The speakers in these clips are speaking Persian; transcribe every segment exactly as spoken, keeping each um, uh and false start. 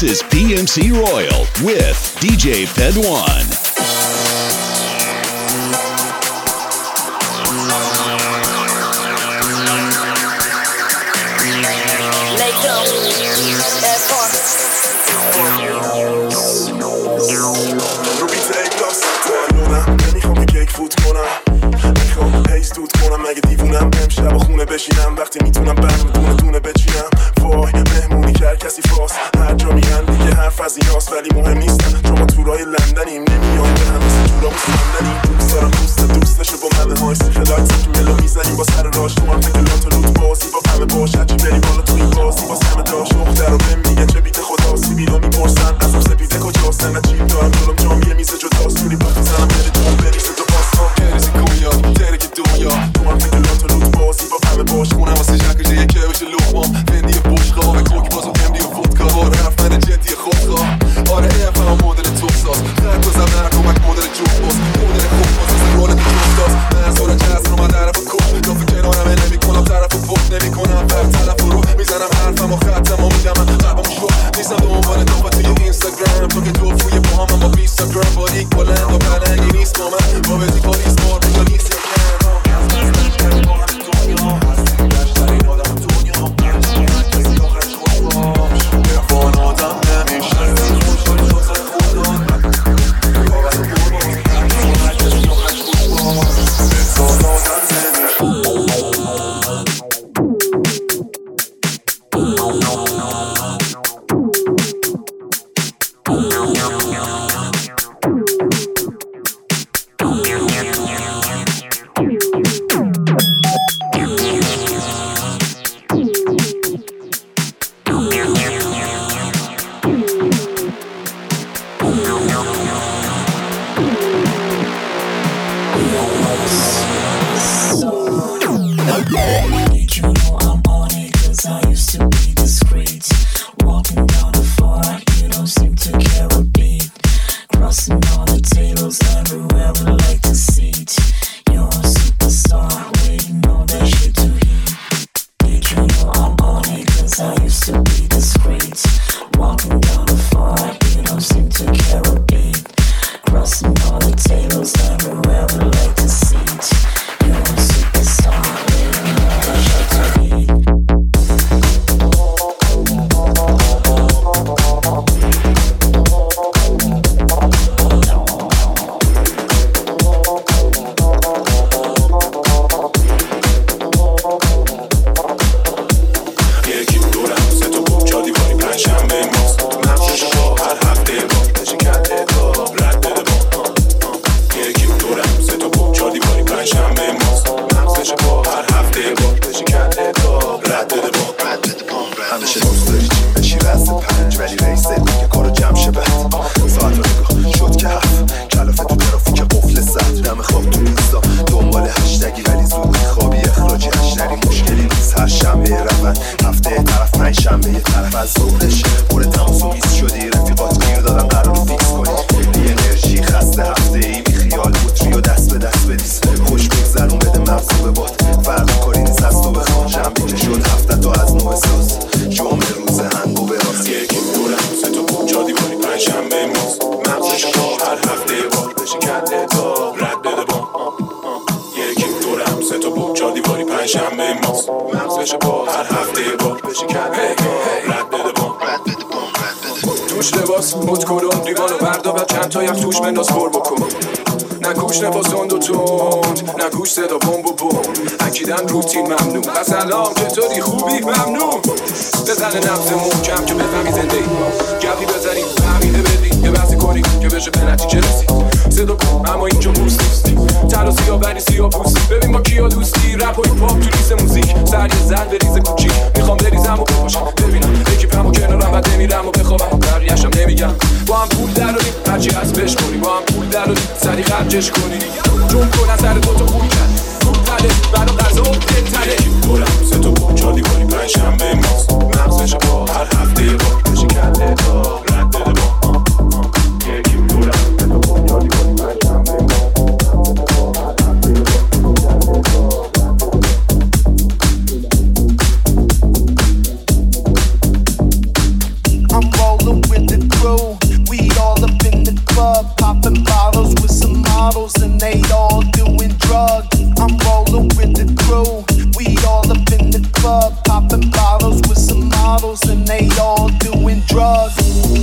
This is P M C Royal with D J Fed One. شب خونه بشینم وقتی میتونم برم دونه دونه بچینم. وای مهمونی کرد کسی فاس، هر جا میگن دیگه حرف از ایناست ولی مهم نیستم چون ما تورای لندنیم نمیایم به هم مثل تورا مسلمنیم. دوست دارم دوست دوستشو با مله های سیخ لایت که ملو میزنیم با سر راش تو هم فکرات و لوت بازی با همه باش هرچی بری بالا تو این بازی باز همه داشت مختر رو بهم میگن چه بیت خداسی بیرا میپرسن ازم سپیده کجاستن نچیب دارم دارم جام یه میزه جداست توری با میزنم بری جام بریزه تو پاسا بریزی کویا درک دنیا تو هم فکرات و لوت بازی با همه باش خونم واسه جنگش یکی بشه لقمام فندی بشقا به کوک بازم همدی و ودکا بار حرف من جدی خودخواه. آره این فهم مدل توساز خط بزن در کمک مدل جوک باز مدل خوب باز از رول دیگه من سورا جز رو من طرف کوک کافی کنارم نمی کنم طرف فوق نمی کنم بر طرف رو میزنم حرفم و خطم و میدم من قلبم شو نیستم به عنوان دفعه توی اینستاگرام تو که تو فوی با هم با بیستاگرام باریک بلند و بلنگی نیست با من با بدی پاریس بار بجا نیست سلام چطوری خوبی ممنون بزنه نفس محکم که بفهمی زنده ای گردی بزنی فهمیده بدی یه بحثی کنی که بشه به نتیجه رسید صدا کن اما اینجا بوست نیستی تل و سیاه بری سیاه پوستی ببین با کیا دوستی رپ و هیپ هاپ تو لیست موزیک سر یه زن بریز کوچیک میخوام بریزم و بپاشم ببینم اکیپم و کنارم بعد نمیرم و بخوابم بقیه‌شم نمیگم با هم پول دراریم هرچی هست بش کنی با هم پول دراریم سری خرجش کنی جون کن سر دو تا پول کرد پول تله برا غذا و دلتله دورم سه تا پونچا دیواری پنج شنبه ماست مغزش با هر هفته یه بار بشی کرده تا رد بده با یکی دورم سه تا پونچا دیواری پنج شنبه I'm rolling with models and they all doing drugs. I'm rolling with the crew, we all up in the club, popping bottles with some models and they all doing drugs.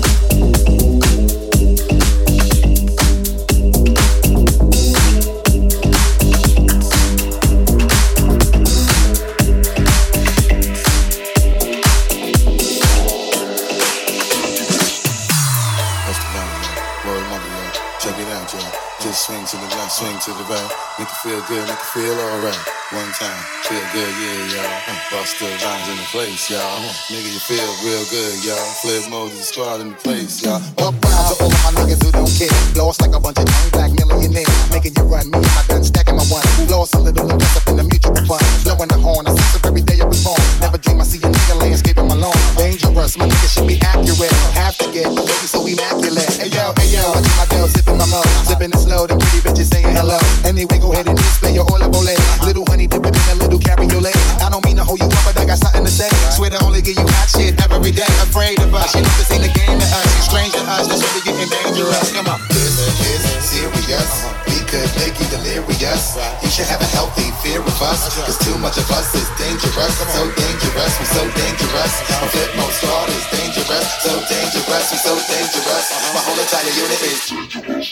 Swing to the left, swing to the right. Make it feel good, make it feel alright. One time, feel good, yeah, y'all. Bust the lines in the place, y'all. Nigga, you feel real good, y'all. Flip mode to the squad in the place, y'all. Up round to all of my niggas who don't care. Lost like a bunch of young black millionaires. Making you run me and my gun, stacking my one. Lost a little invest up in the mutual fund. Blowing the horn, I sense of every day I was born. Never dream I see a nigga landscaping my lawn. Dangerous, my nigga should be accurate. Have to get the baby so immaculate. Hey yo, hey yo, I do my deal, sipping my mug. Sipping it slow, the pretty bitches saying hello. Anyway, go ahead and display your oil ole. Little honey dipping in a little cabriolet. I don't mean to hold you up, but I got something to say. Swear to only give you hot shit every day. Afraid of us, you know this ain't a game to us. You strange to us, that's really getting dangerous. Come on. This is serious. We could make you delirious. You should have a healthy fear of us. Cause too much of us is dangerous. So dangerous, we're so dangerous. My flip mode squad is dangerous. So dangerous, we're so dangerous. My whole entire unit is dangerous.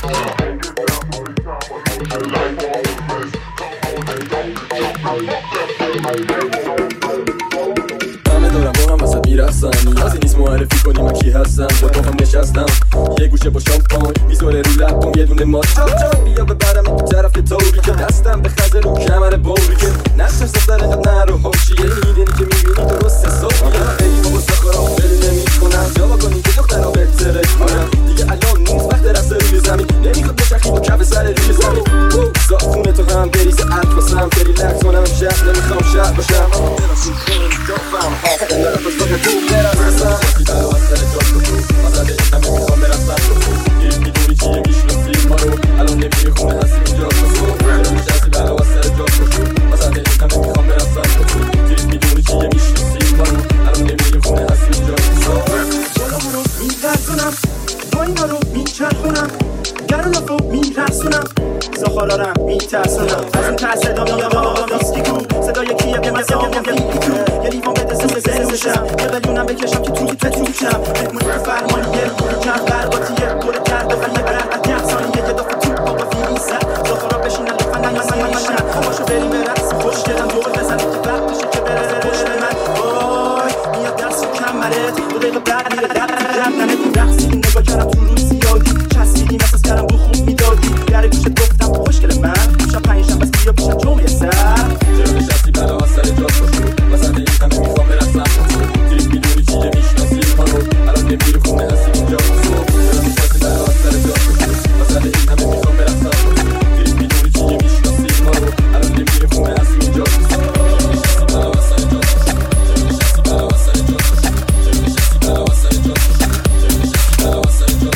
همه دارم با هم وسط میرقصن، نیازی نیست معرفی کنی من کی هستم. با تو هم نشستم یه گوشه با شامپان، میذاره رو لبم یه دونه مات چاپ چاپ. بیا ببرم تو طرف که طوری که دستم به خزه رو کمر بوری که نقشش سر قد نرو حاشیه میدنی که میبینی درست حسابیه. خیلی بابا سخارا بلی نمی کنم جواب کنی که دخترها بهتره کنم دیگه. الان نیست وقت رسه روی زمین، نمیخواد بچرخی با کف سر روی زمین. زاخونه تو هم بریز عطفاسم که ریلکس کنم امشب، نمیخوام شب باشم براسون کنم جافم حافظ نرفت از باقی تو برسم کسی برا از سر جاش بکن مزده این همه میخوام برسم بکن گیف میدونی چیه میشناسی ما رو الان نمیری خونه هستی اینجا بسون برام کسی برا از سر جاش بکن مزده این همه میخوام برسم بکن گیف میدونی چیه میشناسی ما رو الان نمیری خونه هستی اینجا بسون جلو رو میترسونم پایینا رو میچرخونم گرلافو میرسونم زخارا رم میترسونم از اون تر صدا میام ویسکی کو صدای کیه که من سیام یم یه لیوان بده سه سه سوشم یه قلیونم بکشم که توی تو توشم مهمونی که فرمانی یه رو کم برباتیه پر کرده و یه برد از ده ثانیه یه دفعه تو بابا ویلی زد زخارا بشینه لطفا نیاشن باشو بریم به رقص خوشگلم دور بزنه که وقت بشه که برسه پشت من وای میاد دست و کمرت دو دقیقه بعد میره رب رب نمت رقصی نگاه کردم تو روز زیادی چسبیدیم احساس کردم بو خوب میدادی در گوشت گفتم خوشگل من شب پنجشنبه بس بیا پیشم جمعه سر چرا نشستی بلا از سر جاش باشو وسط این همه میخوام برسم باشو تریک میدونی چیه میشناسی ما رو الان نمیری خونه هستی اینجا باشو چرا نشستی بلا از سر جاش باشو وسط این همه میخوام برسم باشو تریک میدونی چیه میشناسی ما رو الان نمیری خونه هستی اینجا باشو نشستی بلا از سر جاش باشو نشستی بلا از سر جاش باشو نشستی بلا از سر جاش باشو نشستی بلا از سر جاش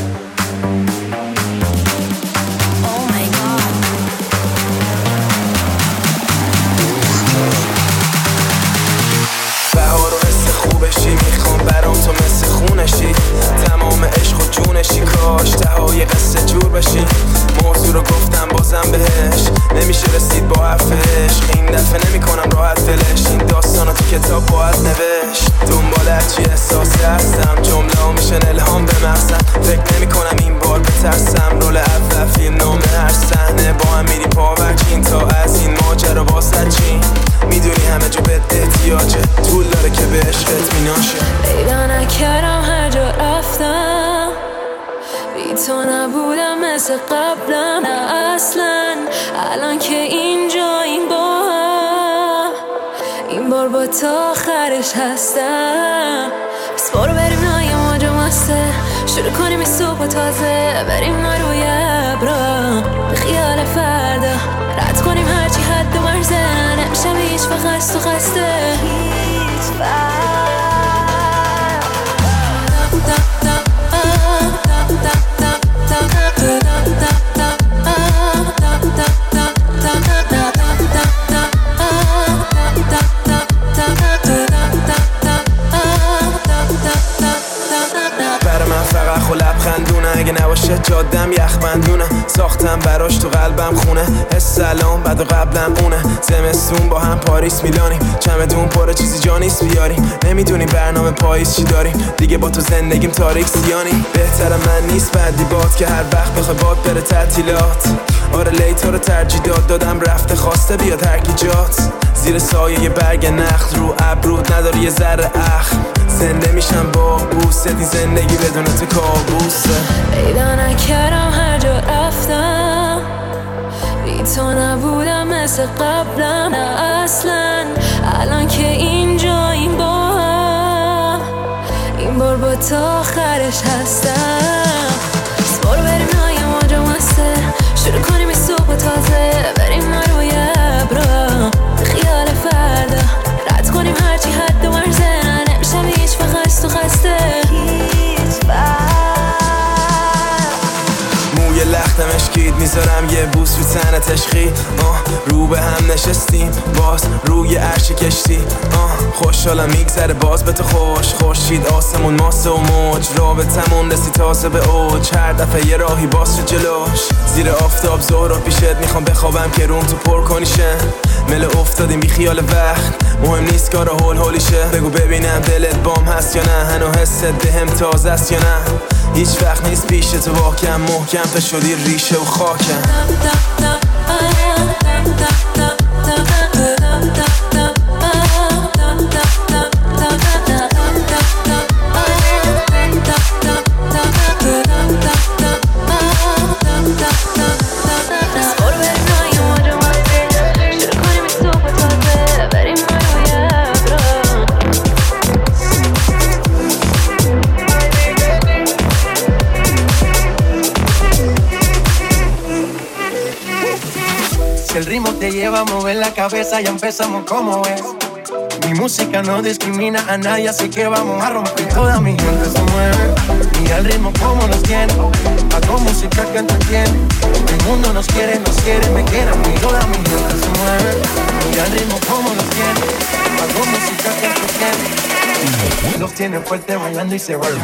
Oh my God. یه قصه جور بشیم. موضوع رو گفتم بازم بهش نمیشه رسید با حرفش. این دفعه نمی کنم راحت فلش. این داستانو تو کتاب باید نوشت. دنبال هرچی احساسی هستم. جمله ها میشن الهام به مغزم. فکر نمی کنم این بار بترسم. رول اول فیلم نامه هر صحنه با هم میری پاورچین. تا از این ماجرا واسه چین میدونی همه جو بهت احتیاجه. طول داره که به عشقت میناشه. پیدا نکردم هر جا رفتم بی تو نبودم مثل قبلم. نه اصلا الان که اینجا این با هم این بار با تا آخرش هستم. بس برو بریم نای ماجا مسته. شروع کنیم این صبح تازه. بریم ما روی ابرا به خیال فردا. رد کنیم هرچی حد و مرزه. نمیشم هیچ فقط تو خسته هیچ وقت. برای من فقط خو لبخندونه. اگه نباشه جادم یخ بندونه. ساختم براش تو قلبم خونه. حس سلام بعد و قبلم اونه. زمستون با هم پاریس میلانیم. چمدون پر چیزی جا نیست بیاریم. نمیدونیم برنامه پاییز چی داریم. دیگه با تو زندگیم تاریک سیانی. بهتره من نیست بعدی باد که هر وقت بخوای باد بره تعطیلات. آره لیتا رو ترجیح داد دادم رفته خواسته بیاد هر کی جات. زیر سایه یه برگ نخل رو ابرود نداری یه ذره اخم. زنده میشم با بوست. این زندگی بدون تو کابوسه. پیدا نکردم هر جا رفتم بی تو نبودم مثل قبلم. نه اصلا الان که اینجا این با هم این بار با تا آخرش هستم. بس برو بریم نای ماجا مسته. شروع کنیم این صبح تازه. بریم ما روی ابرا به خیال فردا. رد کنیم هرچی حد و مرزه. نمیشم هیچ فقط تو خسته هیچ وقت. موی لختم اشکید میذارم یه بوس رو تنه تشخید. آه رو به هم نشستیم باز روی عرش کشتی. آه خوشحالم میگذره باز به تو خوش. خورشید آسمون ماسه و موج. رابطمون رسی تازه به اوج. هر دفعه یه راهی باز شد جلوش. زیر آفتاب ظهر پیشت میخوام بخوابم که روم تو پر کنیشه. مل افتادیم بی خیال وقت. مهم نیست کارا هول هولیشه. بگو ببینم دلت بام هست یا نه. هنو حست بهم تازه است یا نه. هیچ وقت نیست پیش تو واکم. محکم تا شدی ریشه و خاکم. Si el ritmo te lleva a mover la cabeza, ya empezamos como es. Mi música no discrimina a nadie, así que vamos a romper. Toda mi gente se mueve, mira el ritmo como nos tiene. Hago música que entretiene. El mundo nos quiere, nos quiere, me quiere a mí. Toda mi gente se mueve, mira el ritmo como nos tiene. Hago música que entretiene. Los tiene fuerte bailando y se vuelve.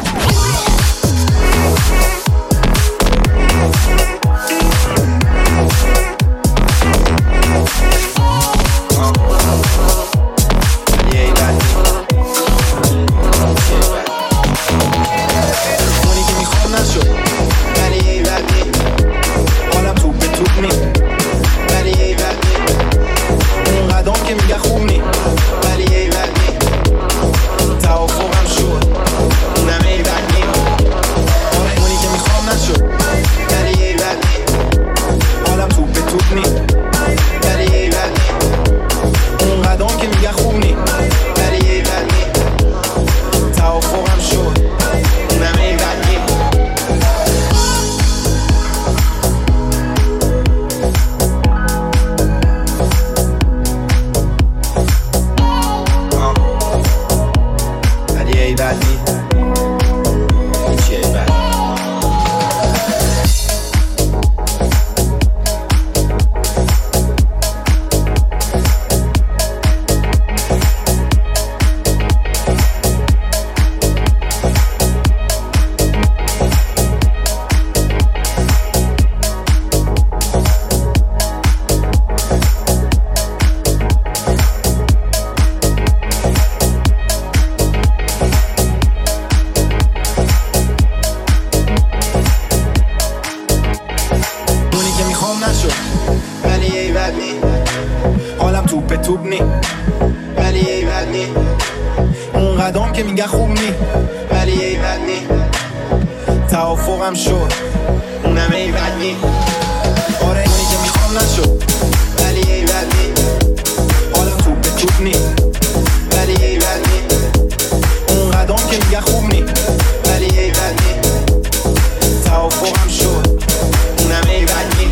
توپ توپ نی ولی ای بد نی، اون قدم که میگه خوب نی ولی ای بد نی، توافقم شد اونم ای بد نی، آره اینی که میخوام نشد ولی ای بد نی، حالا توپ توپ نی ولی ای بد نی، اون قدم که میگه خوب نی ولی ای بد نی، توافقم شد اونم ای بد نی.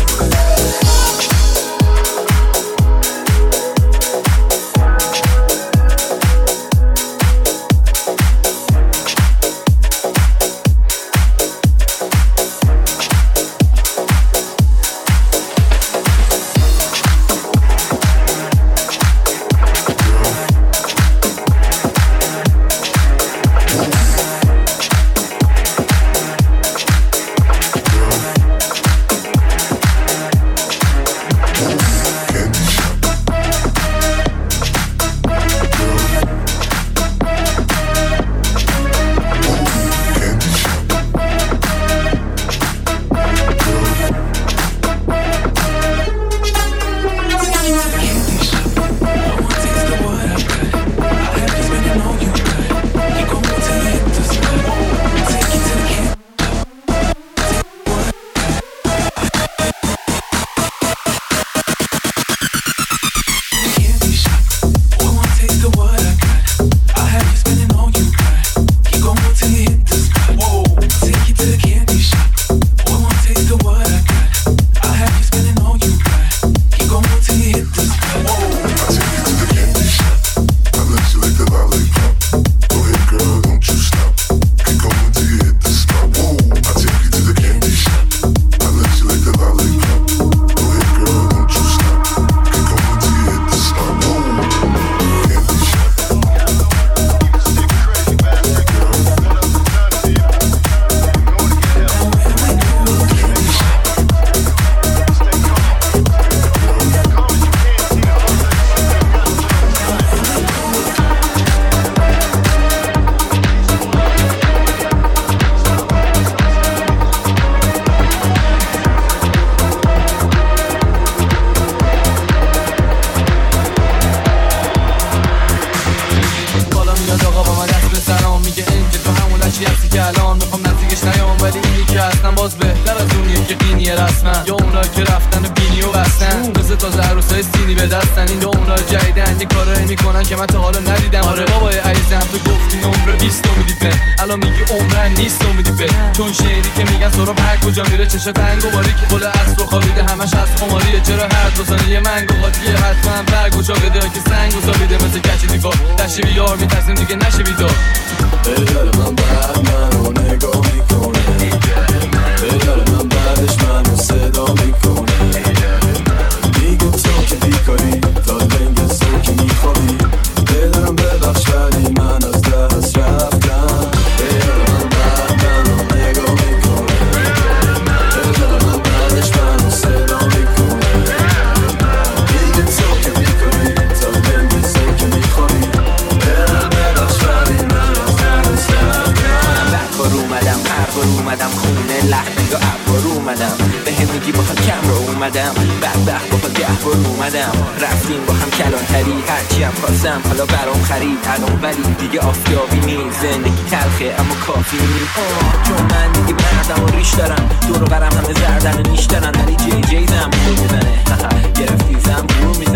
چشا تنگو باری که بله اصل و خوابیده همش از خماریه، چرا هر دو ثانیه منگو قاطیه حتما برگو چاقیده که سنگو سابیده مثل کچی دیگاه دشتی بیار میترسیم دیگه نشه بیدار. بیار من بعد منو نگاه میکنه، بیار من بعدش منو صدا میکنه، میگو تو که بیکاری تا لنگ سو که میخوابی، بدارم ببخش ولی من از دست رفتم. بیار من بعد منو نگاه میکنه، بیار من بعدش منو صدا میکنه، میگو تو که بیکاری تا لنگ سو که میخوابی، بدارم ببخش ولی من از دست رفتم. بکار اومدم هر بار اومدم خونه لحظه یا عبار اومدم به هم میگی با کم رو اومدم بدبخت با ده بار اومدم رفتیم با هم کلانتری هرچی هم خواستم حالا برام خرید الان ولی دیگه آفتابی نیست زندگی تلخه اما کافی نیست چون من دیگه بردم و ریش دارم دور و برم همه زردن و نیش دارن ولی جی جی زم بور میزنه گرفتی زم بور میزنه